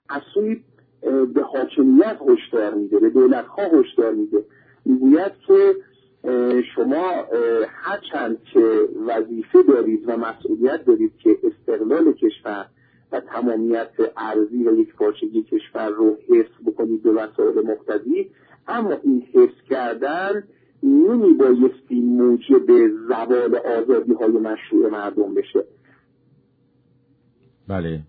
از سوی به حاکمیت هشدار میده، به دولت‌ها هشدار میده، میگوید که شما هرچند که وظیفه دارید و مسئولیت دارید که استقلال کشور و تمامیت ارضی و یکپارچگی کشور رو حفظ بکنید به وسایل مقتضی، اما این حفظ کردن نمیبایستی موجب زوال آزادی‌های مشروع مردم بشه. بله.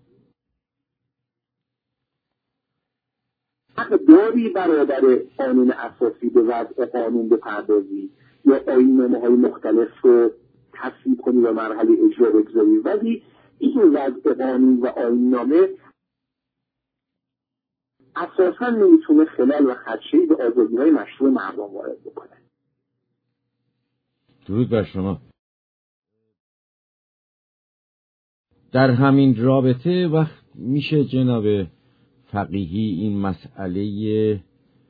حق داری برادر قانون اساسی به وضع قانون بپردازی یا آیین‌نامه‌های مختلف رو تصویب کنی و مرحله اجرا بگذاری، ولی این وضع قانون و آیین‌نامه اساساً نمیتونه خلل و خدشه‌ای به آزادی‌های مشروع مردم وارد بکنه. درود بر شما. در همین رابطه وقت میشه جناب فقیهی این مسئله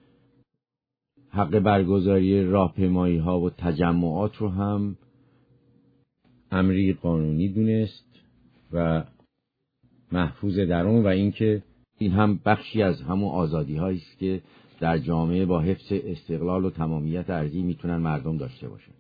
حق برگزاری راهپیمایی‌ها و تجمعات رو هم امری قانونی دونست و محفوظ در اون، و اینکه این هم بخشی از همون آزادی‌هایی است که در جامعه با حفظ استقلال و تمامیت ارضی میتونن مردم داشته باشن.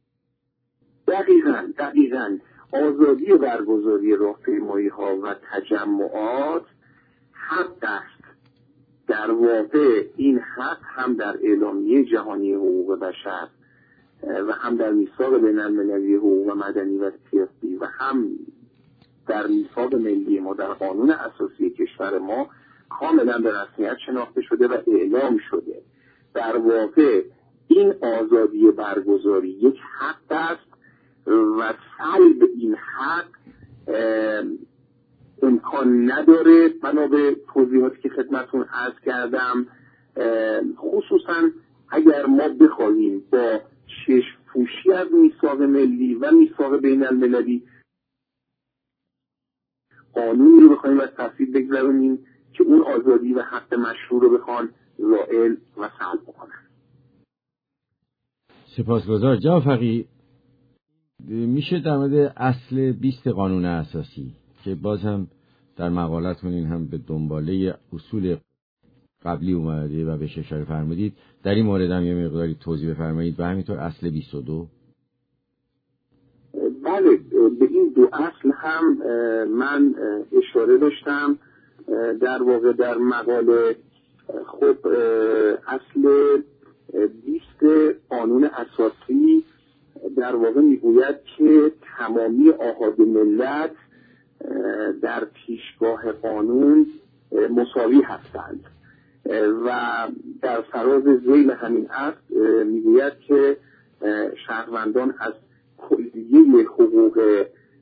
دقیقاً آزادی برگزاری راهپیمایی‌ها و تجمعات حق است. در واقع این حق هم در اعلامیه جهانی حقوق بشر و هم در میثاق بین‌المللی حقوق مدنی و سیاسی و هم در میثاق ملی ما در قانون اساسی کشور ما کاملا به رسمیت شناخته شده و اعلام شده. در واقع این آزادی برگزاری یک حق است و سلب این حق امکان نداره بنا به توضیحاتی که خدمتتون عرض کردم، خصوصا اگر ما بخواهیم با چشم پوشی از میثاق ملی و میثاق بین المللی قانونی رو بخواهیم از تصویب بگذارونیم که اون آزادی و حق مشروع رو بخوان زائل و سلب بکنن. سپاسگزار. جناب فقیه، میشه در مورد اصل 20 قانون اساسی که باز هم در مقالتون این هم به دنباله اصول قبلی اومده و بهش اشاره فرمودید، در این مورد هم یه مقداری توضیح بفرمایید و همینطور اصل 22؟ بله، به این دو اصل هم من اشاره داشتم در واقع در مقاله. خب اصل 20 قانون اساسی در واقع میگوید که تمامی آحاد ملت در پیشگاه قانون مساوی هستند و در فراز ذیل همین اصل میگوید که شهروندان از کلیه حقوق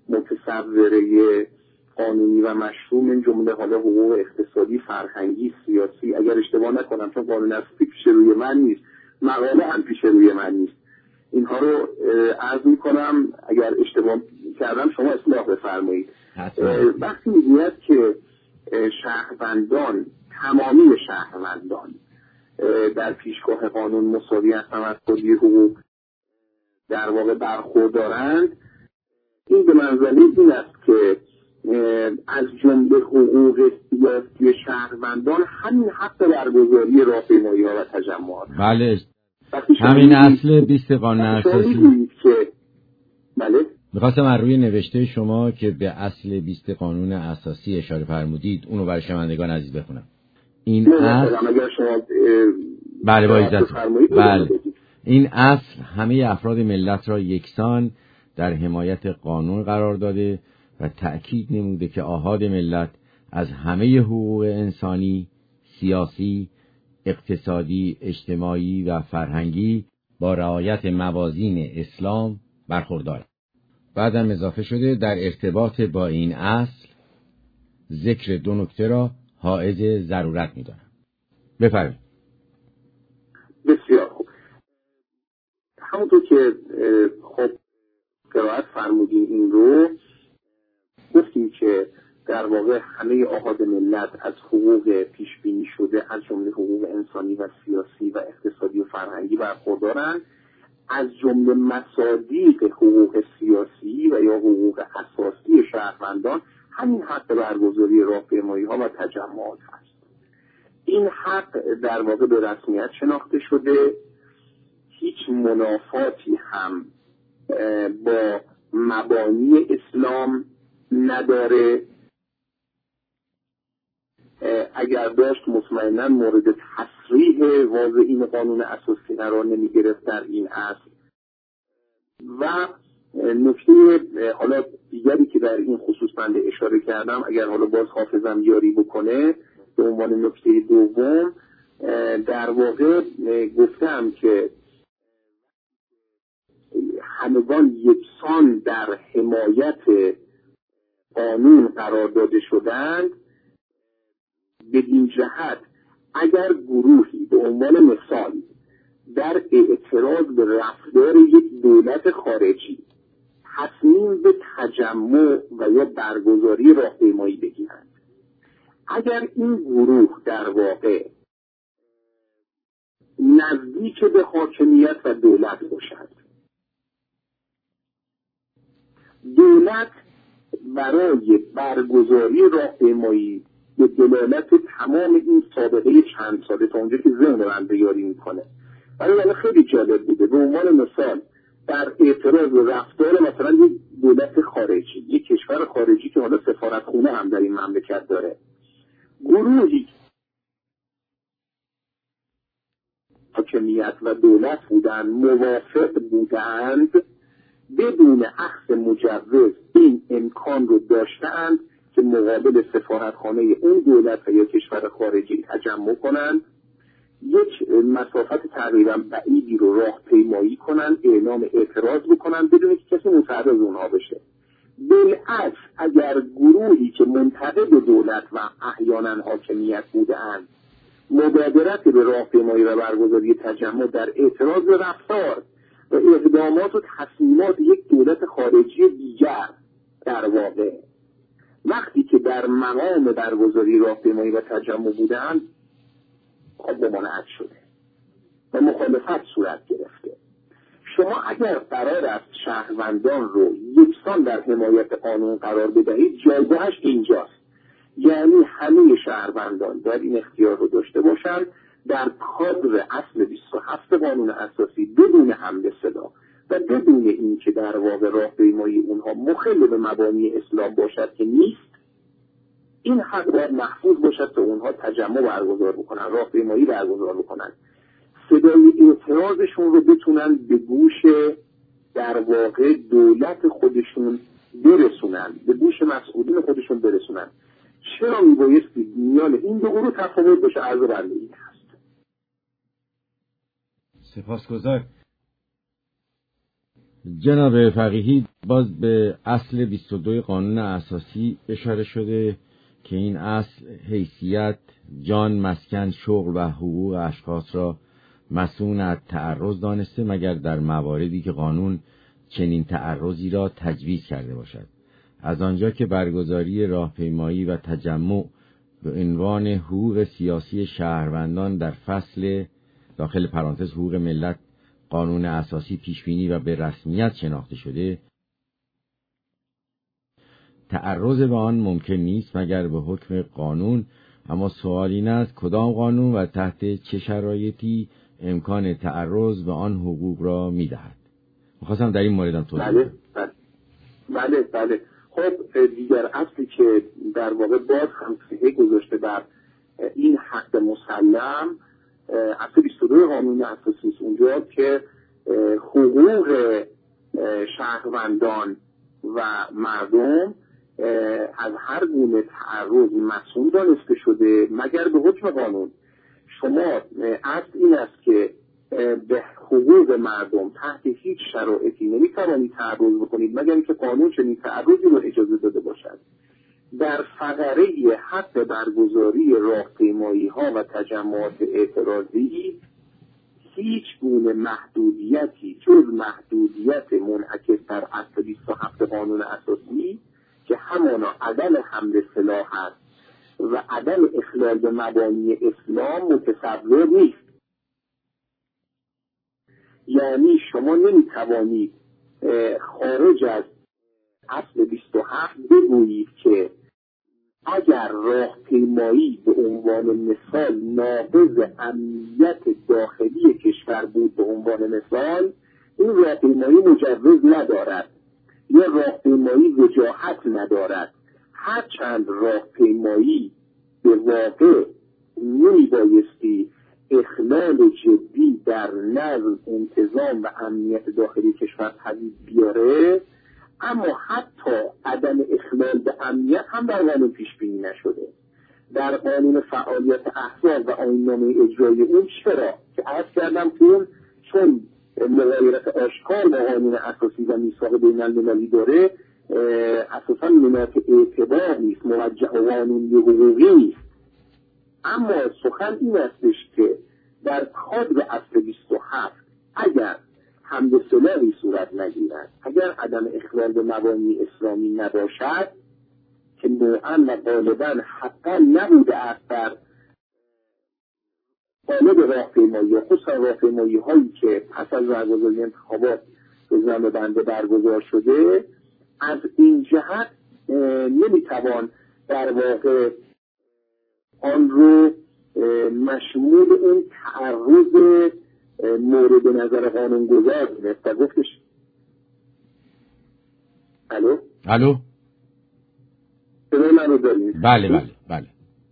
متصوره قانونی و مشروع من جمله حالا حقوق اقتصادی، فرهنگی، سیاسی، اگر اشتباه نکنم چون قانون اساسی پیش روی من نیست، مقاله هم پیش روی من نیست، اینها رو عرض میکنم، اگر اشتباه کردم شما اصلاح بفرمایید. وقتی میگوید که شهروندان، تمامی شهروندان در پیشگاه قانون مساوی هستند از کلیه حقوق در واقع برخوردارند، این به منزله این است که از جمله حقوق سیاسی شهروندان همین حق برگزاری راهپیمایی‌ها و تجمعات. بله، همین اصل 20 قانون اساسی که بله می‌خواستم از روی نوشته شما که به اصل 20 قانون اساسی اشاره فرمودید اونو برای شنوندگان عزیز بخونم. این اصل اگر شما بله با عزت بله، این اصل همه افراد ملت را یکسان در حمایت قانون قرار داده و تأکید نموده که آحاد ملت از همه حقوق انسانی، سیاسی، اقتصادی، اجتماعی و فرهنگی با رعایت موازین اسلام برخوردار. بعدم اضافه شده در ارتباط با این اصل ذکر دو نکته را حائز ضرورت می‌دانم. بفرمایید. بسیار خوب. همونطور که خب قرائت فرمودین این رو گفتیم که در واقع همه آحاد ملت از حقوق پیش بینی شده از جمله حقوق انسانی و سیاسی و اقتصادی و فرهنگی برخوردارند، از جمله مصادیق حقوق سیاسی و یا حقوق اساسی شهروندان همین حق برگزاری راهپیمایی ها و تجمعات هست. این حق در واقع به رسمیت شناخته شده، هیچ منافاتی هم با مبانی اسلام نداره. اگر داشت مطمئنا مورد تصریح واضحین قانون اساسی قرار نمی گرفت در این اصل. و نکته حالا دیگری که در این خصوص بنده اشاره کردم، اگر حالا باز حافظم یاری بکنه، به عنوان نکته دوم در واقع گفتم که همگان یکسان در حمایت قانون قرار داده شدند. بدین جهت اگر گروهی به عنوان مثال در اعتراض به رفتار یک دولت خارجی تصمیم به تجمع و یا برگزاری راهپیمایی بگیرند، اگر این گروه در واقع نزدیک به حاکمیت و دولت باشد، دولت برای برگزاری راهپیمایی به دلالت تمام این سابقه چند ساله تا اونجا که ذهن من یاری میکنه، ولی خیلی جالب بوده. به عنوان مثال در اعتراض به رفتار مثلا یک دولت خارجی، یک کشور خارجی که حالا سفارتخونه هم در این مملکت داره، گروهی حاکمیت و دولت بودند، موافق بودند، بدون اخذ مجوز این امکان رو داشتند که مقابل سفارتخانه اون دولت یا کشور خارجی تجمع کنند، یک مسافت تقریبا بعیدی رو راهپیمایی کنند، اعلام اعتراض بکنند بدون که کسی متعرض اونها بشه. بالعکس اگر گروهی که منتقد دولت و احیانا حاکمیت بودند مبادرت به راهپیمایی و برگزاری تجمع در اعتراض به رفتار و اقدامات و تصمیمات یک دولت خارجی دیگر در واقع وقتی که در مقام برگزاری راهپیمایی و تجمع بودند خب ممانعت شده و مخالفت صورت گرفته. شما اگر قرار است شهروندان رو یکسان در حمایت قانون قرار بدهید، جایگاهش اینجاست، یعنی همه شهروندان در این اختیار رو داشته باشند در کادر اصل 27 قانون اساسی بدون حمله صدا و بدون اینکه در واقع راهپیمایی اونها مخل به مبانی اسلام باشد که نیست، این حق باید محفوظ باشد تا اونها تجمع برگزار بکنن، راهپیمایی برگزار بکنن، صدای اعتراضشون رو بتونن به گوش در واقع دولت خودشون برسونن، به گوش مسئولین خودشون برسونن. چرا میبایستی میان این دو گروه تفاوت باشه؟ عرض بنده این هست. سپاسگزار. جناب فقیهی، باز به اصل 22 قانون اساسی اشاره شده که این اصل حیثیت، جان، مسکن، شغل و حقوق اشخاص را مسئول از تعرض دانسته مگر در مواردی که قانون چنین تعرضی را تجویز کرده باشد. از آنجا که برگزاری راهپیمایی و تجمع به عنوان حقوق سیاسی شهروندان در فصل داخل پرانتز حقوق ملت قانون اساسی پیشبینی و به رسمیت شناخته شده، تعرض به آن ممکن نیست مگر به حکم قانون. اما سوال این است کدام قانون و تحت چه شرایطی امکان تعرض به آن حقوق را می‌دهد؟ می‌خواستم در این موردم توضیح بدم. بله. خب دیگر اصلی که در واقع باز هم صحه گذاشته بر این حق مسلم اصل 22 قانون اساسی است، اونجا که حقوق شهروندان و مردم از هر گونه تعرض مسئول دانسته شده مگر به حکم قانون. شما اصل این است که به حقوق مردم تحت هیچ شرایطی نمیتوانید تعرض بکنید مگر اینکه قانون چنین تعرضی رو اجازه داده باشد. در فقره حق برگزاری راهپیمایی ها و تجمعات اعتراضی هیچ گونه محدودیتی جز محدودیت منعکس بر اصل 27 قانون اساسی که همانا عدم حمل سلاح است و عدم اخلال به مبانی اسلام متصور نیست. یعنی شما نمیتوانید خارج از اصل 27 بگویید که اگر راهپیمایی به عنوان مثال ناقض امنیت داخلی کشور بود به عنوان مثال، این راهپیمایی مجوز ندارد یا راهپیمایی وجاهت ندارد. هرچند راهپیمایی به واقع نمیبایستی اخلال جدی در نظم، انتظام و امنیت داخلی کشور پدید بیاره، اما حتی عدم اخلال به امنیت هم در قانون پیش بینی نشده. در قانون فعالیت احزاب و آیین‌نامه اجرایی اون چرا که عرض کردم اون چون مغایرت آشکار با قانون اساسی و میثاق بین‌المللی داره، اساساً مناط اعتبار نیست، موجه قانونی حقوقی نیست. اما سخن این استش که در کادر اصل 27 اگر حمل سلاحی صورت نگیرد، اگر عدم اخلال به مبانی اسلامی نباشد که نوعاً و غالباً حقاً نبوده است در قالب راهپیمایی یا خصوصا راهپیمایی هایی که پس از برگزاری انتخابات به زعم بنده برگزار شده، از این جهت نمیتوان در واقع آن رو مشمول اون تعرض مورد نظر قانونگذار دونست و گفتش الو صدای من رو دارید؟ بله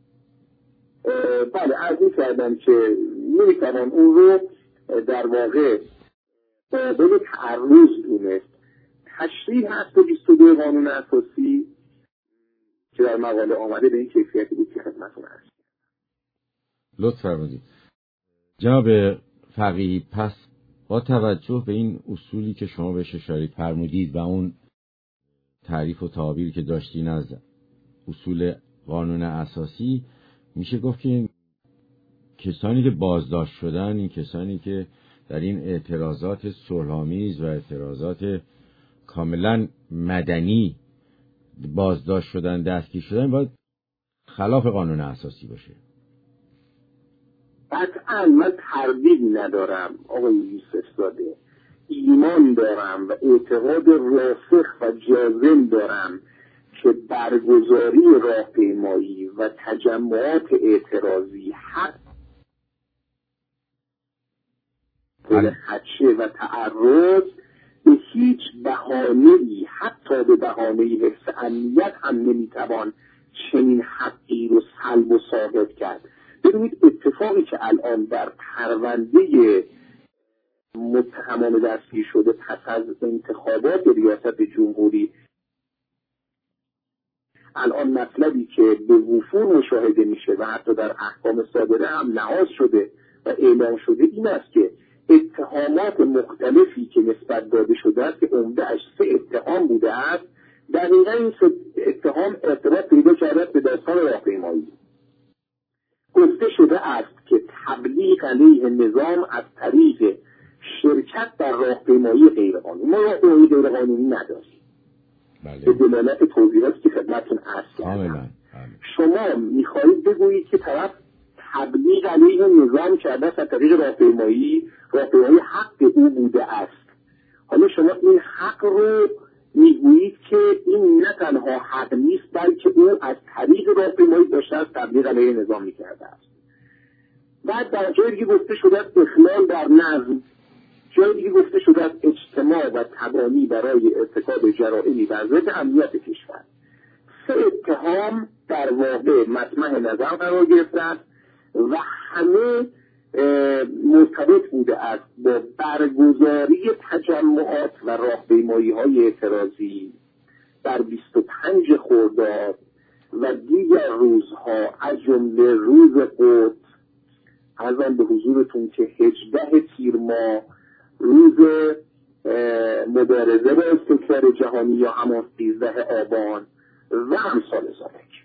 عرض کردم که نمیتوان اون رو در واقع قابل تعرض دونست. تشریح هست 22 قانون اساسی که در مقاله آمده به این کیفیتی بود که خدمتتون عرض کردم. لطف فرمودید جناب فقیهی. پس با توجه به این اصولی که شما بهش اشاره فرمودید و اون تعریف و تعبیری که داشتین از اصول قانون اساسی، میشه گفت که کسانی که بازداشت شدن، این کسانی که در این اعتراضات صلح‌آمیز و اعتراضات کاملا مدنی بازداشت شدن، دستگیر شدن، باید خلاف قانون اساسی باشه. قطعا من تردیدی ندارم آقای یوسف زاده، ایمان دارم و اعتقاد راسخ و جازم دارم که برگزاری راهپیمایی و تجمعات اعتراضی حق خدشه و تعرض به هیچ بهانه‌ای، حتی به بهانه حفظ امنیت هم نمیتوان چنین حقی رو سلب و ثابت کرد. ببینید اتفاقی که الان در پرونده متهمان دستگیر شده پس از انتخابات ریاست جمهوری، الان مطلبی که به وفور مشاهده میشه و حتی در احکام صادره هم لحاظ شده و اعلام شده این است که اتهامات مختلفی که نسبت داده شده است که عمده‌اش 3 اتهام بوده است، دقیقاً این 3 اتهام ارتباط پیدا کرده به داستان راهپیمایی. گفته شده است که تبلیغ علیه نظام از طریق شرکت در راهپیمایی غیرقانونی. ما راهپیمایی غیرقانونی نداریم. به دلالت توضیحاتی که خدمتتون عرض کردم. شما میخواهید بگویید که طرف تبلیغ علیه نظام کرده است از طریق راهپیمایی حق او بوده است. حالا شما این حق رو میگویید که این نه تنها حق نیست بلکه او از طریق راهپیمایی داشته است تبلیغ علیه نظام میکرده است. بعد در جای دیگه گفته شده است اخلال در نظم، جای دیگه گفته شده است اجتماع و تبانی برای ارتکاب جرائمی بر ضد امنیت کشور. 3 اتهام در واقع مطمح نظر قرار گرفته است و همه مرتبط بوده است با برگزاری تجمعات و راهپیمایی‌های اعتراضی در 25 خرداد و دیگر روزها از جمله روز قدس. عرضم به حضورتون که 18 تیر ماه روز مبارزه با استکبار جهانی یا همان 13 آبان و امثال ذالک.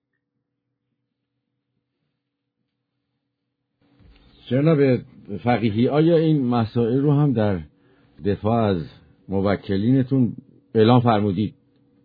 جناب فقیهی، آیا این مسائل رو هم در دفاع از موکلینتون اعلام فرمودید؟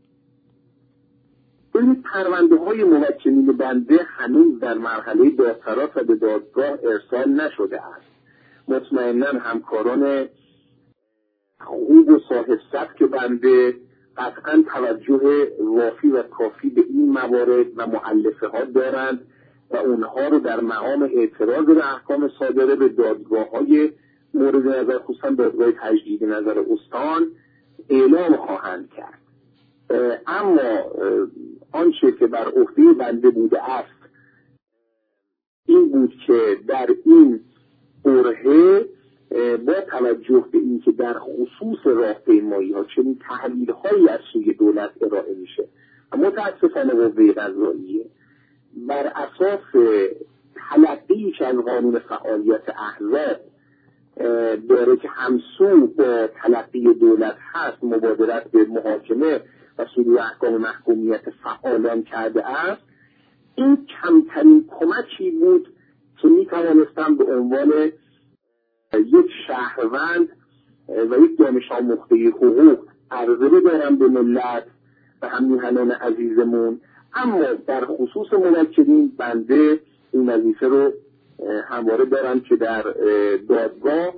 ببینید پرونده های موکلین بنده هنوز در مرحله دادسرا و به دادگاه ارسال نشده است. مطمئنا همکاران خوب و صاحب سبک بنده قطعا توجه وافی و کافی به این موارد و مؤلفه ها دارند و اونها رو در مقام اعتراض به احکام صادره به دادگاه‌های مورد نظر، خصوصا دادگاه تجدید نظر استان، اعلام خواهند کرد. اما آنچه که بر عهده بنده بوده است این بود که در این برهه با توجه به این که در خصوص راهپیمایی ها چنین تحلیل هایی از سوی دولت ارائه میشه و متاسفانه قوه قضاییه بر اساس تلقی که از قانون فعالیت احزاب داره که همسو با تلقی دولت هست، مبادرت به محاکمه و صدور احکام محکومیت فعالان کرده است، این کمترین کمکی بود که می توانستم به عنوان یک شهروند و یک دانش آموخته حقوق عرضه بدارم به ملت و همیهنان عزیزمون. اما در خصوص موکلین بنده این وظیفه رو همواره دارم که در دادگاه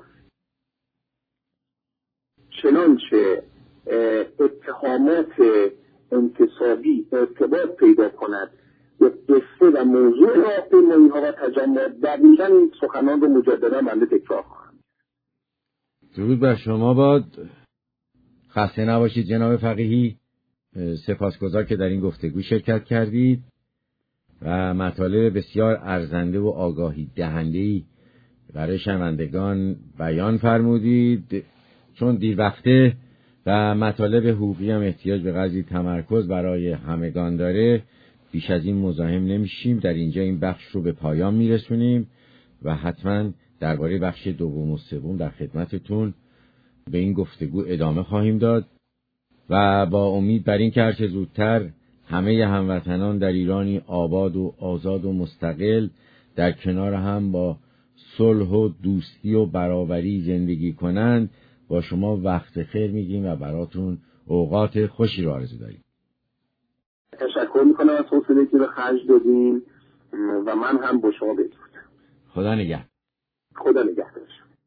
چنانچه اتهامات انتصابی ارتباط پیدا کند به قصه و موضوع راهپیمایی ها و تجمعات، دقیقاً این سخنان رو مجددا بنده تکرار خواهم. درود بر شما باد. خسته نباشید جناب فقیهی. سپاسگزار که در این گفتگو شرکت کردید و مطالب بسیار ارزنده و آگاهی دهنده‌ای برای شنوندگان بیان فرمودید. چون دیر وقته و مطالب حقوقی هم احتیاج به قدری تمرکز برای همگان داره، بیش از این مزاحم نمیشیم. در اینجا این بخش رو به پایان میرسونیم و حتما درباره بخش دوم و سوم در خدمتتون به این گفتگو ادامه خواهیم داد و با امید بر این که هرچه زودتر همه هموطنان در ایرانی آباد و آزاد و مستقل در کنار هم با صلح و دوستی و برابری زندگی کنند. با شما وقت خیر میگیم و براتون اوقات خوشی رو آرزو داریم. تشکر میکنم از حوصله‌ای که به خرج دادین و من هم با شما بدرود. خدا نگهدار. خدا نگهدار.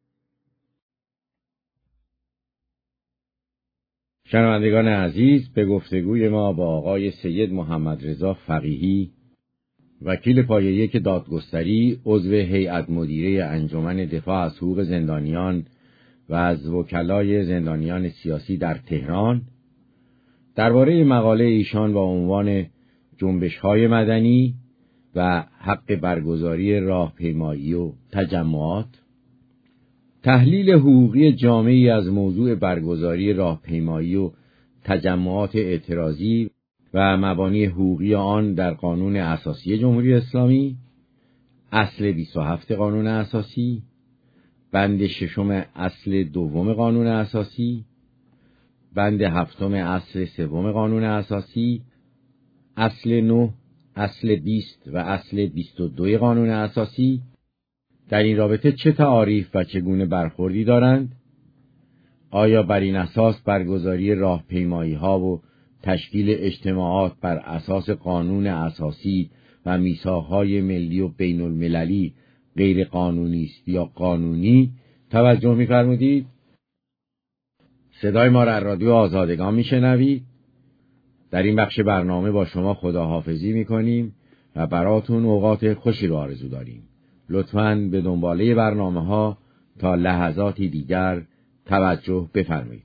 شنوندگان عزیز، به گفتگوی ما با آقای سید محمد رضا فقیهی، وکیل پایه یک دادگستری، عضو هیئت مدیره انجمن دفاع از حقوق زندانیان و از وکلای زندانیان سیاسی در تهران، درباره مقاله ایشان با عنوان جنبش‌های مدنی و حق برگزاری راهپیمایی و تجمعات، تحلیل حقوقی جامعی از موضوع برگزاری راهپیمایی و تجمعات اعتراضی و مبانی حقوقی آن در قانون اساسی جمهوری اسلامی، اصل 27 قانون اساسی، بند 6 اصل 2 قانون اساسی، بند 7 اصل 3 قانون اساسی، اصل 9، اصل 20 و اصل 22 قانون اساسی در این رابطه چه تعاریف و چگونه برخوردی دارند؟ آیا بر این اساس برگزاری راهپیمایی ها و تشکیل اجتماعات بر اساس قانون اساسی و میثاق‌های ملی و بین المللی غیر قانونی است یا قانونی؟ توجه می‌فرمودید؟ صدای ما را از رادیو آزادگان میشنوید. در این بخش برنامه با شما خداحافظی میکنیم و براتون اوقات خوشی رو آرزو داریم. لطفاً به دنباله برنامه ها تا لحظاتی دیگر توجه بفرمایید.